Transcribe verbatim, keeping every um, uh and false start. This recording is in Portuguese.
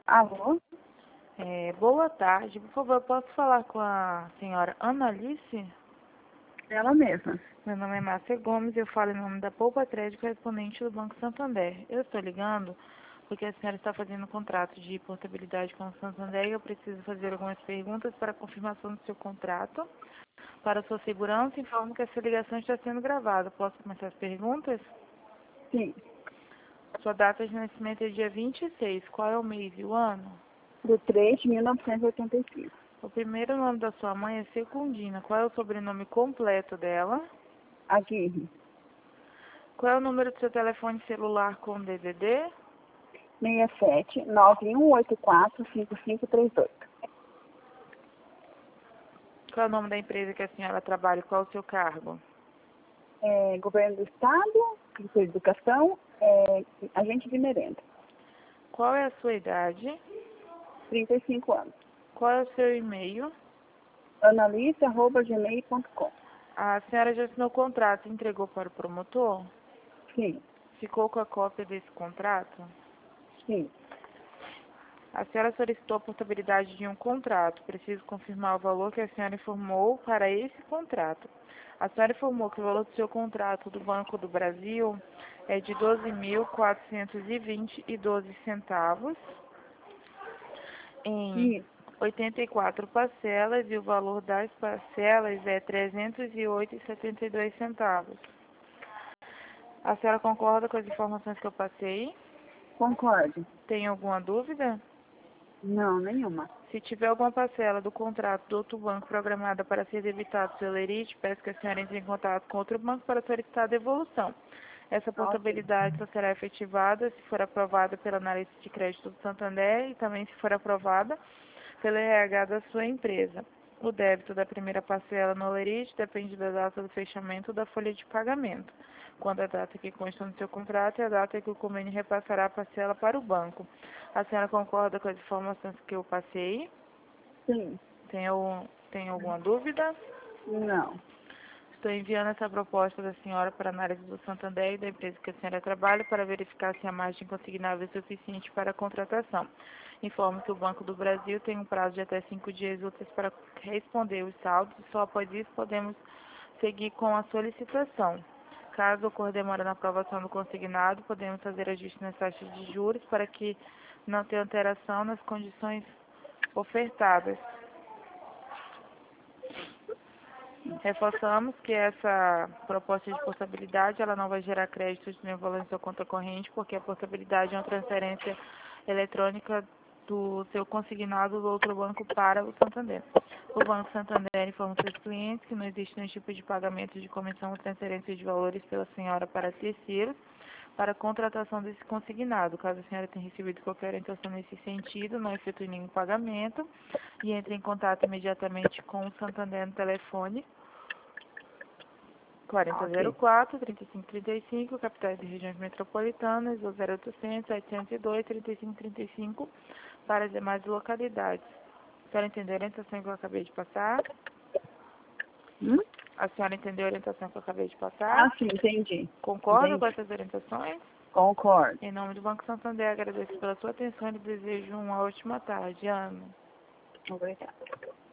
Alô? É, boa tarde. Por favor, posso falar com a senhora Analice? Ela mesma. Meu nome é Márcia Gomes e eu falo em nome da Poupa Crédito, correspondente do Banco Santander. Eu estou ligando porque a senhora está fazendo um contrato de portabilidade com o Santander e eu preciso fazer algumas perguntas para a confirmação do seu contrato. Para sua segurança, informo que essa ligação está sendo gravada. Posso começar as perguntas? Sim. Sua data de nascimento é dia vinte e seis. Qual é o mês e o ano? Do três de mil novecentos e oitenta e cinco. O primeiro nome da sua mãe é Secundina. Qual é o sobrenome completo dela? Aguirre. Qual é o número do seu telefone celular com D D D? seis sete nove um oito quatro cinco cinco três oito. Qual é o nome da empresa que a senhora trabalha e qual é o seu cargo? É, governo do Estado, de Educação, é, agente de merenda. Qual é a sua idade? trinta e cinco anos. Qual é o seu e-mail? Analice arroba gmail ponto com. A senhora já assinou o contrato e entregou para o promotor? Sim. Ficou com a cópia desse contrato? Sim. A senhora solicitou a portabilidade de um contrato. Preciso confirmar o valor que a senhora informou para esse contrato. A senhora informou que o valor do seu contrato do Banco do Brasil é de doze mil quatrocentos e vinte e doze centavos em Isso. oitenta e quatro parcelas e o valor das parcelas é trezentos e oito reais e setenta e dois centavos. A senhora concorda com as informações que eu passei? Concordo. Tem alguma dúvida? Não, nenhuma. Se tiver alguma parcela do contrato do outro banco programada para ser debitado pelo Lerite, peço que a senhora entre em contato com outro banco para solicitar a devolução. Essa Ok. portabilidade só será efetivada se for aprovada pela análise de crédito do Santander e também se for aprovada pelo R H da sua empresa. O débito da primeira parcela no Lerite depende da data do fechamento da folha de pagamento, quando a data que consta no seu contrato é a data que o convênio repassará a parcela para o banco. A senhora concorda com as informações que eu passei? Sim. Tem, algum, tem alguma dúvida? Não. Estou enviando essa proposta da senhora para análise do Santander e da empresa que a senhora trabalha para verificar se a margem consignável é suficiente para a contratação. Informo que o Banco do Brasil tem um prazo de até cinco dias úteis para responder os saldos e só após isso podemos seguir com a solicitação. Caso ocorra demora na aprovação do consignado, podemos fazer ajuste nas taxas de juros para que não tenha alteração nas condições ofertadas. Reforçamos que essa proposta de portabilidade ela não vai gerar créditos nem valor em sua conta corrente, porque a portabilidade é uma transferência eletrônica do seu consignado do outro banco para o Santander. O Banco Santander informa seus clientes que não existe nenhum tipo de pagamento de comissão ou transferência de valores pela senhora para terceiros para a contratação desse consignado. Caso a senhora tenha recebido qualquer orientação nesse sentido, não efetue nenhum pagamento e entre em contato imediatamente com o Santander no telefone quarenta zero Ok. quatro, trinta e cinco trinta e cinco, capitais de regiões metropolitanas, ou zero oitocentos, setecentos e dois, trinta e cinco trinta e cinco para as demais localidades. A senhora entendeu a orientação que eu acabei de passar? Hum? A senhora entendeu a orientação que eu acabei de passar? Ah, sim, entendi. Concorda com Entendi. essas orientações? Concordo. Em nome do Banco Santander, agradeço pela sua atenção e desejo uma ótima tarde, Ana. Obrigada.